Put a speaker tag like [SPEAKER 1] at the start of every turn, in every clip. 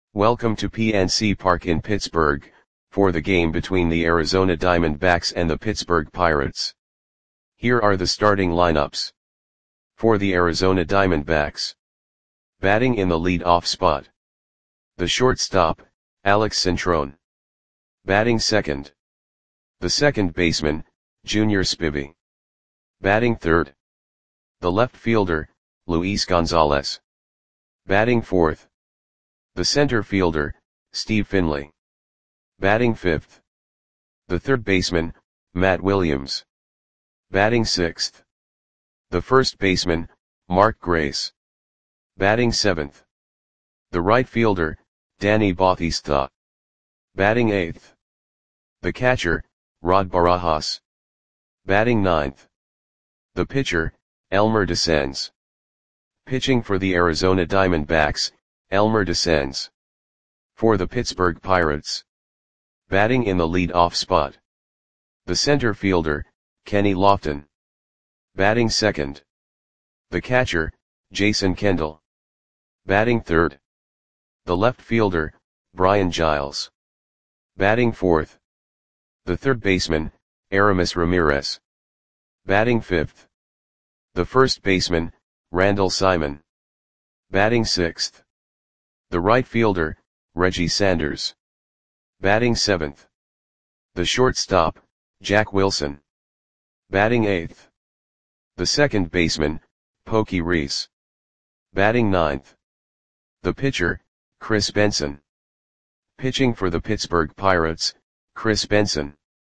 [SPEAKER 1] Welcome to PNC Park in Pittsburgh, for the game between the Arizona Diamondbacks and the Pittsburgh Pirates. Here are the starting lineups. For the Arizona Diamondbacks. Batting in the lead-off spot. The shortstop, Alex Cintron. Batting second. The second baseman, Junior Spivey. Batting third. The left fielder, Luis Gonzalez. Batting fourth. The center fielder, Steve Finley. Batting fifth. The third baseman, Matt Williams. Batting sixth. The first baseman, Mark Grace. Batting seventh. The right fielder, Danny Bautista. Batting eighth. The catcher, Rod Barajas. Batting ninth. The pitcher, Elmer Descends. Pitching for the Arizona Diamondbacks, Elmer Descends. For the Pittsburgh Pirates. Batting in the lead-off spot. The center fielder, Kenny Lofton. Batting second. The catcher, Jason Kendall. Batting third. The left fielder, Brian Giles. Batting fourth. The third baseman, Aramis Ramirez. Batting fifth. The first baseman, Randall Simon. Batting sixth. The right fielder, Reggie Sanders. Batting seventh. The shortstop, Jack Wilson. Batting eighth. The second baseman, Pokey Reese. Batting ninth. The pitcher, Chris Benson. Pitching for the Pittsburgh Pirates, Chris Benson.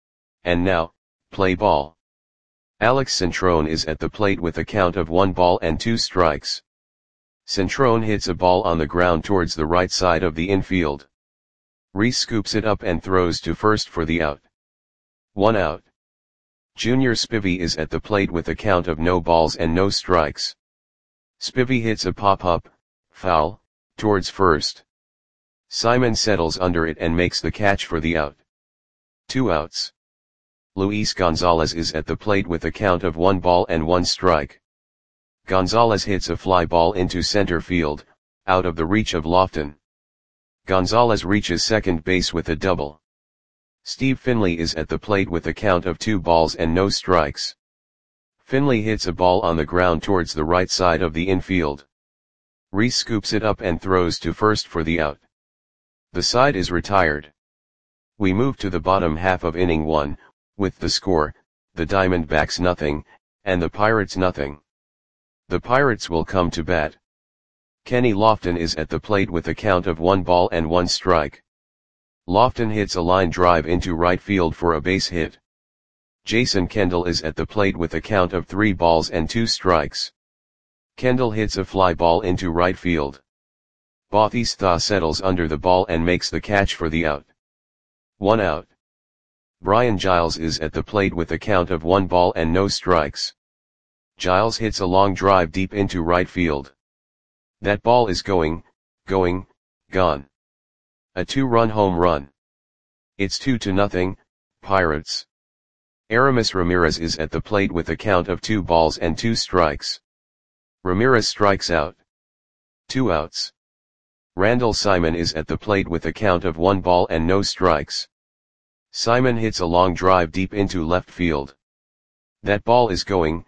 [SPEAKER 1] And now, play ball. Alex Cintron is at the plate with a count of 1-2 strikes. Cintron hits a ball on the ground towards the right side of the infield. Reese scoops it up and throws to first for the out. 1 out. Junior Spivey is at the plate with a count of no balls and no strikes. Spivey hits a pop-up, foul, towards first. Simon settles under it and makes the catch for the out. 2 outs. Luis Gonzalez is at the plate with a count of 1 strike. Gonzalez hits a fly ball into center field, out of the reach of Lofton. Gonzalez reaches second base with a double. Steve Finley is at the plate with a count of 2 balls and no strikes. Finley hits a ball on the ground towards the right side of the infield. Reese scoops it up and throws to first for the out. The side is retired. We move to the bottom half of inning 1, with the score, the Diamondbacks nothing, and the Pirates nothing. The Pirates will come to bat. Kenny Lofton is at the plate with a count of 1 strike. Lofton hits a line drive into right field for a base hit. Jason Kendall is at the plate with a count of 3 strikes. Kendall hits a fly ball into right field. Bautista settles under the ball and makes the catch for the out. 1 out. Brian Giles is at the plate with a count of 1 ball and no strikes. Giles hits a long drive deep into right field. That ball is gone. A 2-run home run. It's 2-0, Pirates. Aramis Ramirez is at the plate with a count of 2 balls and 2 strikes. Ramirez strikes out. 2 outs. Randall Simon is at the plate with a count of 1 ball and no strikes. Simon hits a long drive deep into left field. That ball is gone.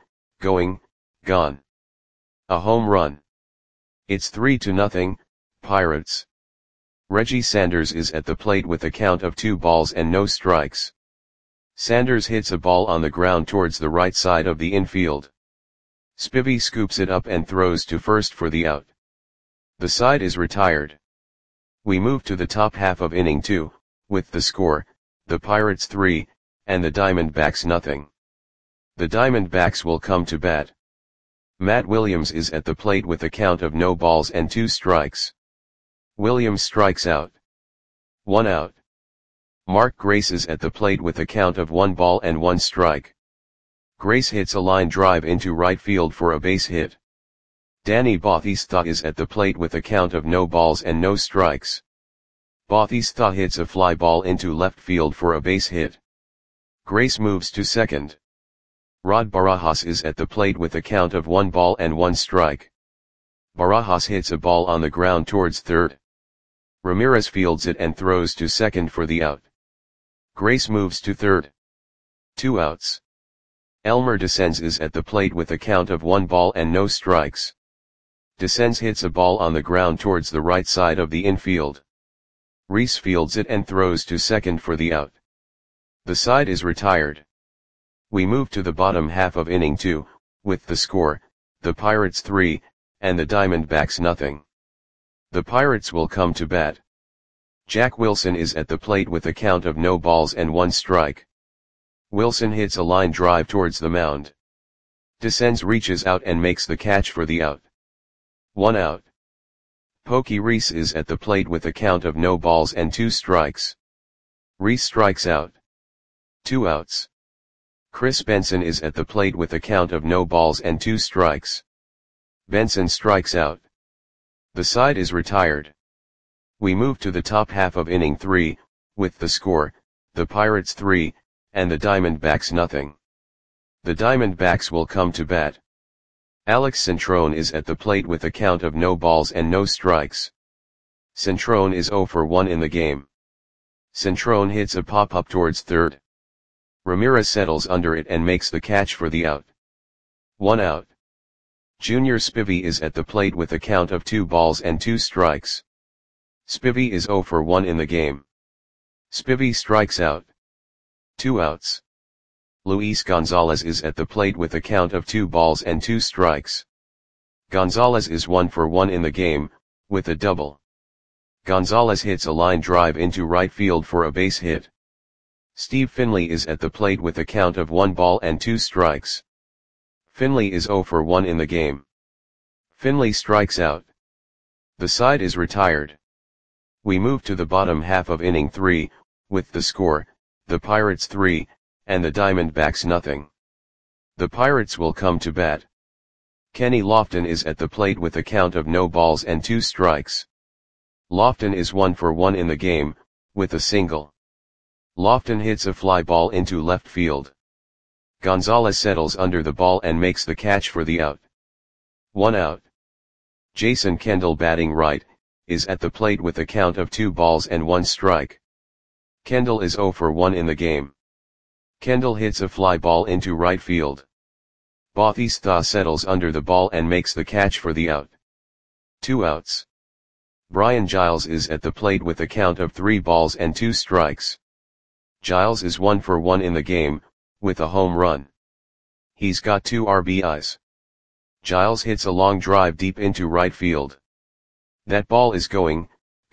[SPEAKER 1] A home run. It's 3-0, Pirates. Reggie Sanders is at the plate with a count of 2 balls and no strikes. Sanders hits a ball on the ground towards the right side of the infield. Spivey scoops it up and throws to first for the out. The side is retired. We move to the top half of inning 2, with the score, the Pirates 3, and the Diamondbacks nothing. The Diamondbacks will come to bat. Matt Williams is at the plate with a count of no balls and 2 strikes. Williams strikes out. 1 out. Mark Grace is at the plate with a count of 1 ball and 1 strike. Grace hits a line drive into right field for a base hit. Danny Bautista is at the plate with a count of no balls and no strikes. Bautista hits a fly ball into left field for a base hit. Grace moves to second. Rod Barajas is at the plate with a count of 1 ball and 1 strike. Barajas hits a ball on the ground towards third. Ramirez fields it and throws to second for the out. Grace moves to third. 2 outs. Elmer Descends is at the plate with a count of 1 ball and no strikes. Descends hits a ball on the ground towards the right side of the infield. Reese fields it and throws to second for the out. The side is retired. We move to the bottom half of inning 2, with the score, the Pirates 3, and the Diamondbacks nothing. The Pirates will come to bat. Jack Wilson is at the plate with a count of no balls and 1 strike. Wilson hits a line drive towards the mound. Descends reaches out and makes the catch for the out. 1 out. Pokey Reese is at the plate with a count of no balls and 2 strikes. Reese strikes out. 2 outs. Chris Benson is at the plate with a count of no balls and 2 strikes. Benson strikes out. The side is retired. We move to the top half of inning 3, with the score, the Pirates 3, and the Diamondbacks nothing. The Diamondbacks will come to bat. Alex Centrone is at the plate with a count of no balls and no strikes. Centrone is 0 for 1 in the game. Centrone hits a pop-up towards third. Ramirez settles under it and makes the catch for the out. 1 out. Junior Spivey is at the plate with a count of 2 balls and 2 strikes. Spivey is 0 for 1 in the game. Spivey strikes out. 2 outs. Luis Gonzalez is at the plate with a count of 2 balls and 2 strikes. Gonzalez is 1 for 1 in the game, with a double. Gonzalez hits a line drive into right field for a base hit. Steve Finley is at the plate with a count of 1 ball and 2 strikes. Finley is 0 for 1 in the game. Finley strikes out. The side is retired. We move to the bottom half of inning 3, with the score, the Pirates 3, and the Diamondbacks nothing. The Pirates will come to bat. Kenny Lofton is at the plate with a count of no balls and 2 strikes. Lofton is 1 for 1 in the game, with a single. Lofton hits a fly ball into left field. Gonzalez settles under the ball and makes the catch for the out. 1 out. Jason Kendall, batting right, is at the plate with a count of 2 balls and 1 strike. Kendall is 0 for 1 in the game. Kendall hits a fly ball into right field. Bautista settles under the ball and makes the catch for the out. 2 outs. Brian Giles is at the plate with a count of 3 balls and 2 strikes. Giles is 1 for 1 in the game, with a home run. He's got 2 RBIs. Giles hits a long drive deep into right field. That ball is going,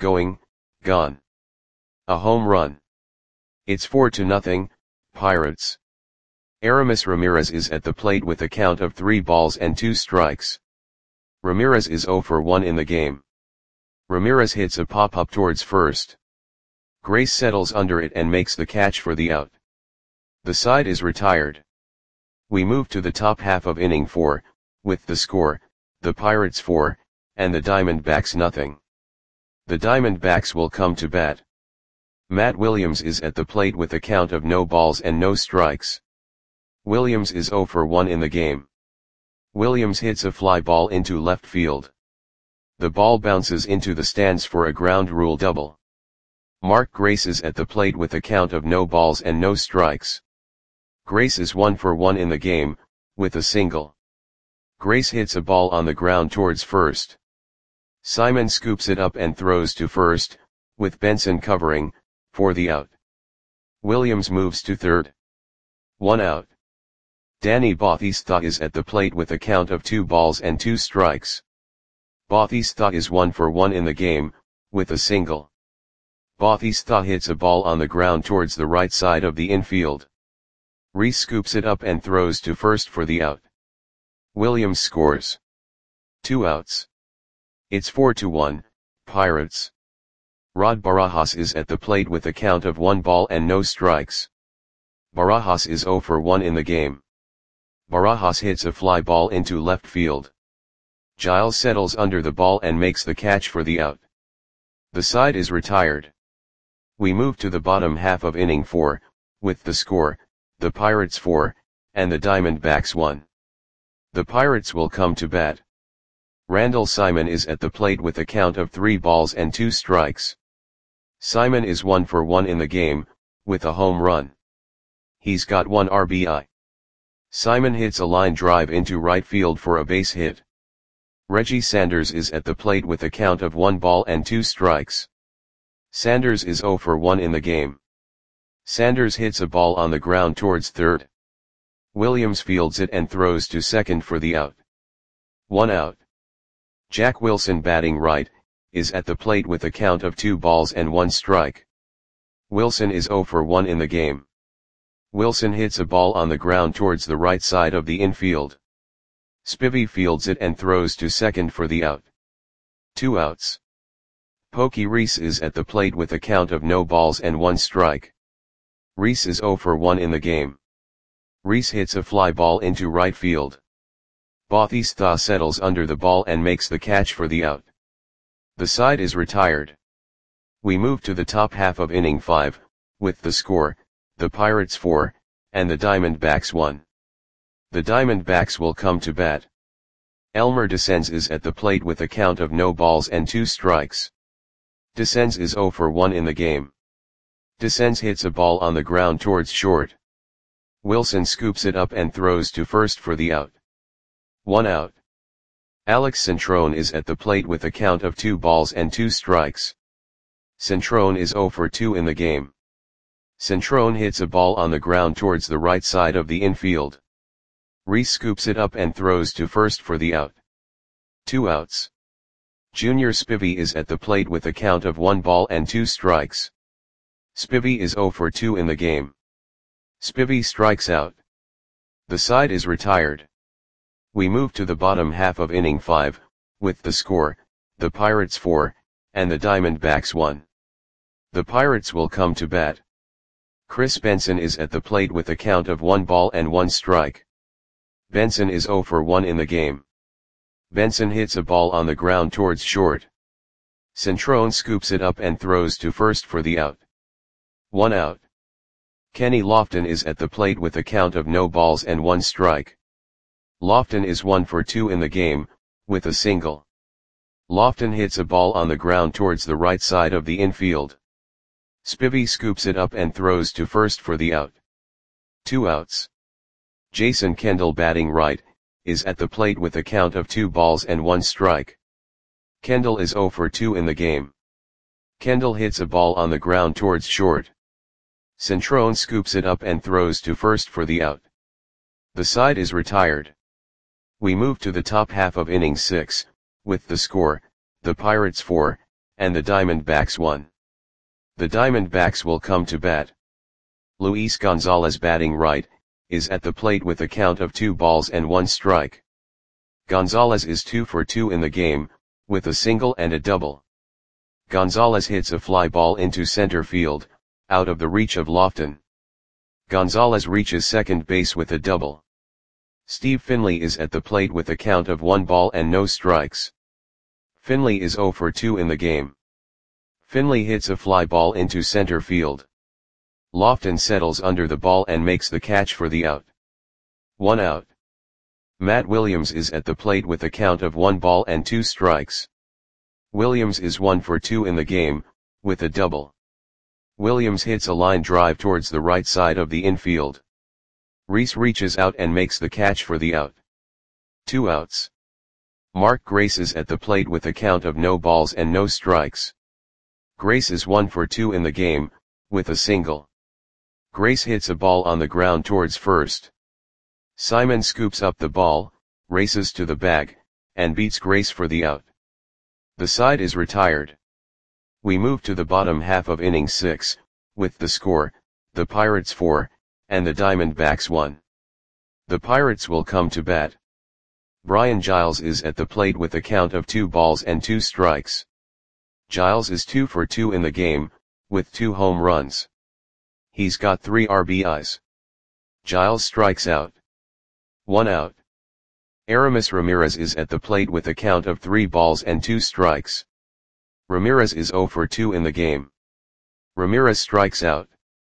[SPEAKER 1] gone. A home run. It's 4-0, Pirates. Aramis Ramirez is at the plate with a count of 3 balls and 2 strikes. Ramirez is 0 for 1 in the game. Ramirez hits a pop-up towards first. Grace settles under it and makes the catch for the out. The side is retired. We move to the top half of inning 4, with the score, the Pirates 4, and the Diamondbacks nothing. The Diamondbacks will come to bat. Matt Williams is at the plate with a count of no balls and no strikes. Williams is 0 for 1 in the game. Williams hits a fly ball into left field. The ball bounces into the stands for a ground rule double. Mark Grace is at the plate with a count of no balls and no strikes. Grace is 1 for 1 in the game, with a single. Grace hits a ball on the ground towards first. Simon scoops it up and throws to first, with Benson covering, for the out. Williams moves to third. 1 out. Danny Bautista is at the plate with a count of 2 balls and 2 strikes. Bautista is 1 for 1 in the game, with a single. Bautista hits a ball on the ground towards the right side of the infield. Reese scoops it up and throws to first for the out. Williams scores. 2 outs. It's 4-1, Pirates. Rod Barajas is at the plate with a count of 1 ball and no strikes. Barajas is 0 for 1 in the game. Barajas hits a fly ball into left field. Giles settles under the ball and makes the catch for the out. The side is retired. We move to the bottom half of inning 4, with the score, the Pirates 4, and the Diamondbacks 1. The Pirates will come to bat. Randall Simon is at the plate with a count of 3 balls and 2 strikes. Simon is 1 for 1 in the game, with a home run. He's got 1 RBI. Simon hits a line drive into right field for a base hit. Reggie Sanders is at the plate with a count of 1 ball and 2 strikes. Sanders is 0 for 1 in the game. Sanders hits a ball on the ground towards third. Williams fields it and throws to second for the out. 1 out. Jack Wilson, batting right, is at the plate with a count of 2 balls and 1 strike. Wilson is 0 for 1 in the game. Wilson hits a ball on the ground towards the right side of the infield. Spivey fields it and throws to second for the out. 2 outs. Pokey Reese is at the plate with a count of no balls and 1 strike. Reese is 0 for 1 in the game. Reese hits a fly ball into right field. Bautista settles under the ball and makes the catch for the out. The side is retired. We move to the top half of inning 5, with the score, the Pirates 4, and the Diamondbacks 1. The Diamondbacks will come to bat. Elmer Descends is at the plate with a count of no balls and 2 strikes. Descends is 0 for 1 in the game. Descends hits a ball on the ground towards short. Wilson scoops it up and throws to first for the out. 1 out. Alex Centrone is at the plate with a count of 2 balls and 2 strikes. Centrone is 0 for 2 in the game. Centrone hits a ball on the ground towards the right side of the infield. Reese scoops it up and throws to first for the out. 2 outs. Junior Spivey is at the plate with a count of 1 ball and 2 strikes. Spivey is 0 for 2 in the game. Spivey strikes out. The side is retired. We move to the bottom half of inning 5, with the score, the Pirates 4, and the Diamondbacks 1. The Pirates will come to bat. Chris Benson is at the plate with a count of 1 ball and 1 strike. Benson is 0 for 1 in the game. Benson hits a ball on the ground towards short. Centrone scoops it up and throws to first for the out. 1 out. Kenny Lofton is at the plate with a count of no balls and 1 strike. Lofton is 1 for 2 in the game, with a single. Lofton hits a ball on the ground towards the right side of the infield. Spivey scoops it up and throws to first for the out. 2 outs. Jason Kendall, batting right, is at the plate with a count of 2 balls and 1 strike. Kendall is 0 for 2 in the game. Kendall hits a ball on the ground towards short. Centrone scoops it up and throws to first for the out. The side is retired. We move to the top half of inning 6, with the score, the Pirates 4, and the Diamondbacks 1. The Diamondbacks will come to bat. Luis Gonzalez, batting right, is at the plate with a count of 2 balls and 1 strike. Gonzalez is 2 for 2 in the game, with a single and a double. Gonzalez hits a fly ball into center field, out of the reach of Lofton. Gonzalez reaches second base with a double. Steve Finley is at the plate with a count of 1 ball and no strikes. Finley is 0 for 2 in the game. Finley hits a fly ball into center field. Lofton settles under the ball and makes the catch for the out. 1 out. Matt Williams is at the plate with a count of 1 ball and 2 strikes. Williams is 1 for 2 in the game, with a double. Williams hits a line drive towards the right side of the infield. Reese reaches out and makes the catch for the out. 2 outs. Mark Grace is at the plate with a count of no balls and no strikes. Grace is 1 for 2 in the game, with a single. Grace hits a ball on the ground towards first. Simon scoops up the ball, races to the bag, and beats Grace for the out. The side is retired. We move to the bottom half of inning 6, with the score, the Pirates 4, and the Diamondbacks 1. The Pirates will come to bat. Brian Giles is at the plate with a count of 2 balls and 2 strikes. Giles is 2 for 2 in the game, with 2 home runs. He's got 3 RBIs. Giles strikes out. 1 out. Aramis Ramirez is at the plate with a count of 3 balls and 2 strikes. Ramirez is 0 for 2 in the game. Ramirez strikes out.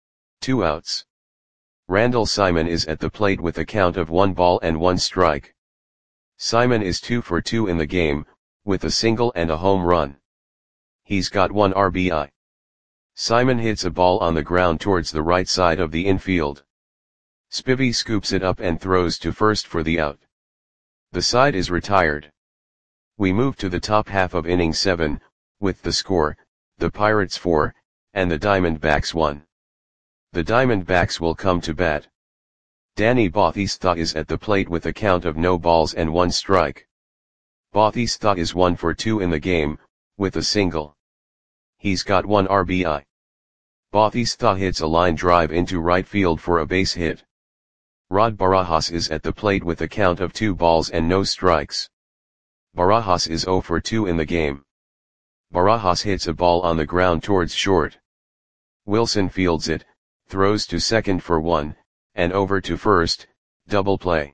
[SPEAKER 1] 2 outs. Randall Simon is at the plate with a count of 1 ball and 1 strike. Simon is 2 for 2 in the game, with a single and a home run. He's got 1 RBI. Simon hits a ball on the ground towards the right side of the infield. Spivey scoops it up and throws to first for the out. The side is retired. We move to the top half of inning 7, with the score, the Pirates 4, and the Diamondbacks 1. The Diamondbacks will come to bat. Danny Bautista is at the plate with a count of no balls and 1 strike. Bautista is 1 for 2 in the game, with a single. He's got 1 RBI. Bautista hits a line drive into right field for a base hit. Rod Barajas is at the plate with a count of 2 balls and no strikes. Barajas is 0 for 2 in the game. Barajas hits a ball on the ground towards short. Wilson fields it, throws to second for 1, and over to first, double play.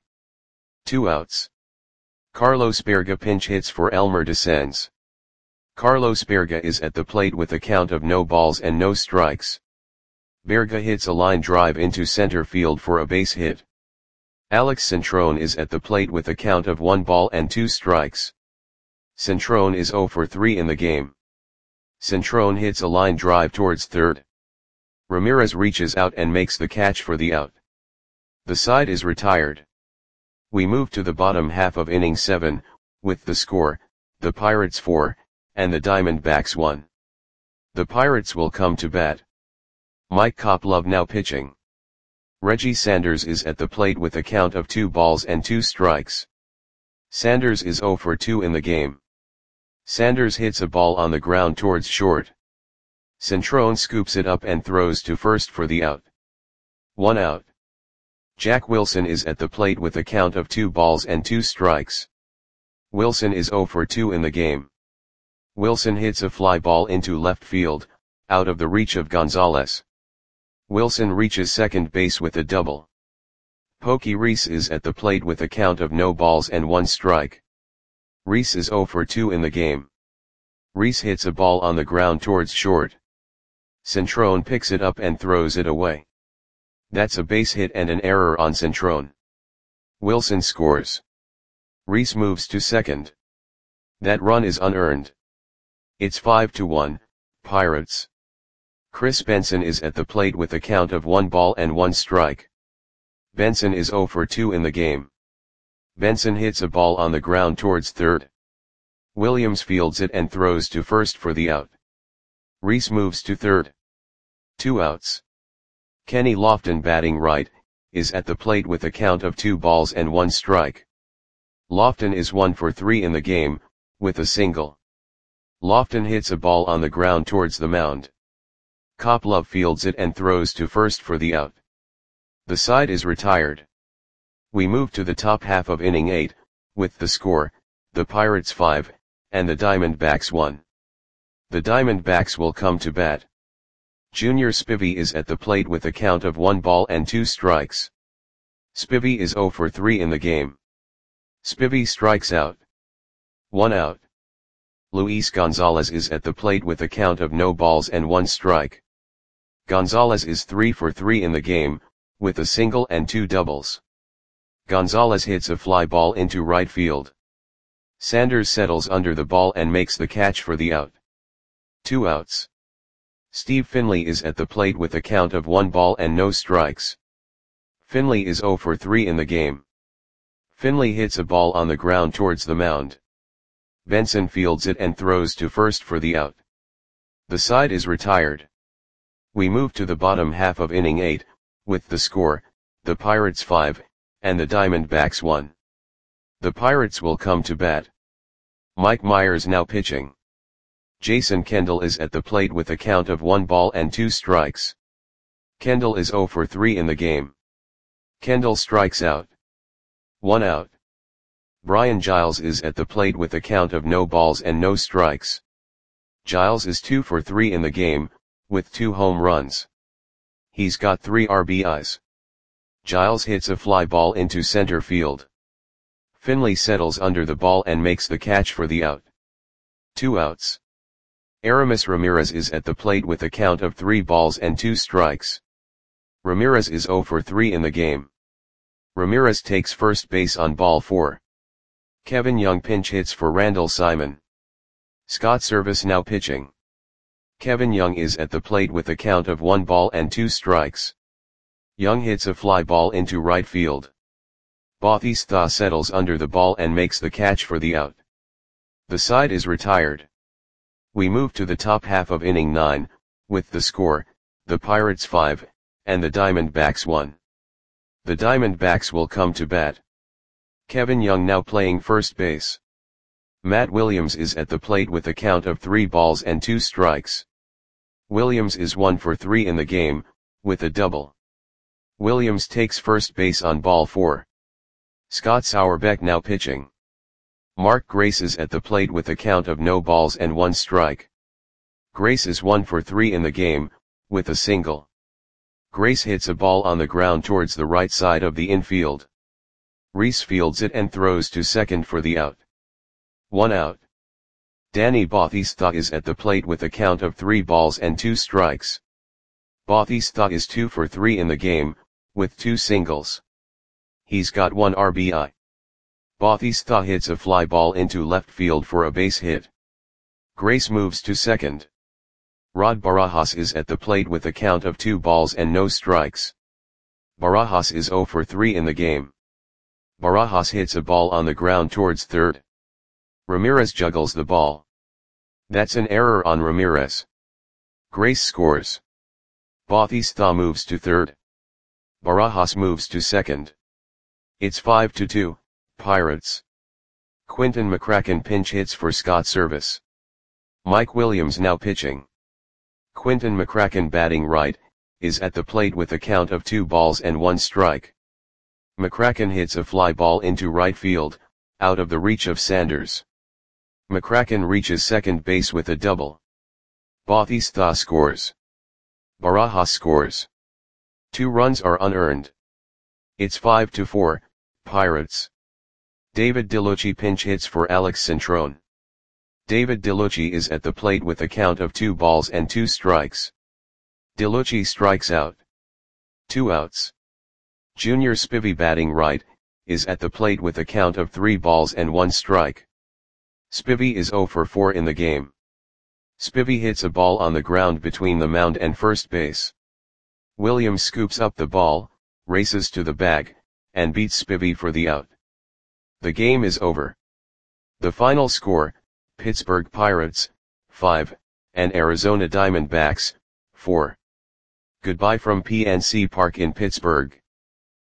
[SPEAKER 1] 2 outs. Carlos Berga pinch hits for Elmer Descends. Carlos Berga is at the plate with a count of no balls and no strikes. Berga hits a line drive into center field for a base hit. Alex Centrone is at the plate with a count of 1 ball and 2 strikes. Centrone is 0 for 3 in the game. Centrone hits a line drive towards third. Ramirez reaches out and makes the catch for the out. The side is retired. We move to the bottom half of inning 7, with the score, the Pirates 4, and the Diamondbacks 1. The Pirates will come to bat. Mike Koplov now pitching. Reggie Sanders is at the plate with a count of 2 balls and 2 strikes. Sanders is 0 for 2 in the game. Sanders hits a ball on the ground towards short. Centrone scoops it up and throws to first for the out. 1 out. Jack Wilson is at the plate with a count of 2 balls and 2 strikes. Wilson is 0 for 2 in the game. Wilson hits a fly ball into left field, out of the reach of Gonzalez. Wilson reaches second base with a double. Pokey Reese is at the plate with a count of no balls and 1 strike. Reese is 0 for 2 in the game. Reese hits a ball on the ground towards short. Centrone picks it up and throws it away. That's a base hit and an error on Centrone. Wilson scores. Reese moves to second. That run is unearned. It's 5-1, Pirates. Chris Benson is at the plate with a count of 1 ball and 1 strike. Benson is 0 for 2 in the game. Benson hits a ball on the ground towards third. Williams fields it and throws to first for the out. Reese moves to third. 2 outs. Kenny Lofton batting right, is at the plate with a count of 2 balls and 1 strike. Lofton is 1 for 3 in the game, with a single. Lofton hits a ball on the ground towards the mound. Koplov fields it and throws to first for the out. The side is retired. We move to the top half of inning 8, with the score, the Pirates 5, and the Diamondbacks 1. The Diamondbacks will come to bat. Junior Spivey is at the plate with a count of 1 ball and 2 strikes. Spivey is 0 for 3 in the game. Spivey strikes out. 1 out. Luis Gonzalez is at the plate with a count of no balls and 1 strike. Gonzalez is 3 for 3 in the game, with a single and 2 doubles. Gonzalez hits a fly ball into right field. Sanders settles under the ball and makes the catch for the out. 2 outs. Steve Finley is at the plate with a count of 1 ball and no strikes. Finley is 0 for 3 in the game. Finley hits a ball on the ground towards the mound. Benson fields it and throws to first for the out. The side is retired. We move to the bottom half of inning 8, with the score, the Pirates 5, and the Diamondbacks 1. The Pirates will come to bat. Mike Myers now pitching. Jason Kendall is at the plate with a count of 1 ball and 2 strikes. Kendall is 0 for 3 in the game. Kendall strikes out. 1 out. Brian Giles is at the plate with a count of no balls and no strikes. Giles is 2 for 3 in the game, with 2 home runs. He's got 3 RBIs. Giles hits a fly ball into center field. Finley settles under the ball and makes the catch for the out. 2 outs. Aramis Ramirez is at the plate with a count of 3 balls and 2 strikes. Ramirez is 0 for 3 in the game. Ramirez takes first base on ball 4. Kevin Young pinch hits for Randall Simon. Scott Service now pitching. Kevin Young is at the plate with a count of 1 ball and 2 strikes. Young hits a fly ball into right field. Bautista settles under the ball and makes the catch for the out. The side is retired. We move to the top half of inning 9, with the score, the Pirates 5, and the Diamondbacks 1. The Diamondbacks will come to bat. Kevin Young now playing first base. Matt Williams is at the plate with a count of 3 balls and 2 strikes. Williams is 1 for 3 in the game, with a double. Williams takes first base on ball 4. Scott Sauerbeck now pitching. Mark Grace is at the plate with a count of no balls and 1 strike. Grace is 1 for 3 in the game, with a single. Grace hits a ball on the ground towards the right side of the infield. Reese fields it and throws to second for the out. 1 out. Danny Bautista is at the plate with a count of 3 balls and 2 strikes. Bautista is 2 for 3 in the game, with 2 singles. He's got 1 RBI. Bautista hits a fly ball into left field for a base hit. Grace moves to second. Rod Barajas is at the plate with a count of 2 balls and no strikes. Barajas is 0 for 3 in the game. Barajas hits a ball on the ground towards third. Ramirez juggles the ball. That's an error on Ramirez. Grace scores. Bautista moves to third. Barajas moves to second. It's 5-2, Pirates. Quinton McCracken pinch hits for Scott Service. Mike Williams now pitching. Quinton McCracken batting right, is at the plate with a count of 2 balls and 1 strike. McCracken hits a fly ball into right field, out of the reach of Sanders. McCracken reaches second base with a double. Bautista scores. Barajas scores. 2 runs are unearned. It's 5-4, Pirates. David DeLucci pinch hits for Alex Centrone. David DeLucci is at the plate with a count of 2 balls and 2 strikes. DeLucci strikes out. 2 outs. Junior Spivey batting right, is at the plate with a count of 3 balls and 1 strike. Spivey is 0 for 4 in the game. Spivey hits a ball on the ground between the mound and first base. Williams scoops up the ball, races to the bag, and beats Spivey for the out. The game is over. The final score, Pittsburgh Pirates, 5, and Arizona Diamondbacks, 4. Goodbye from PNC Park in Pittsburgh.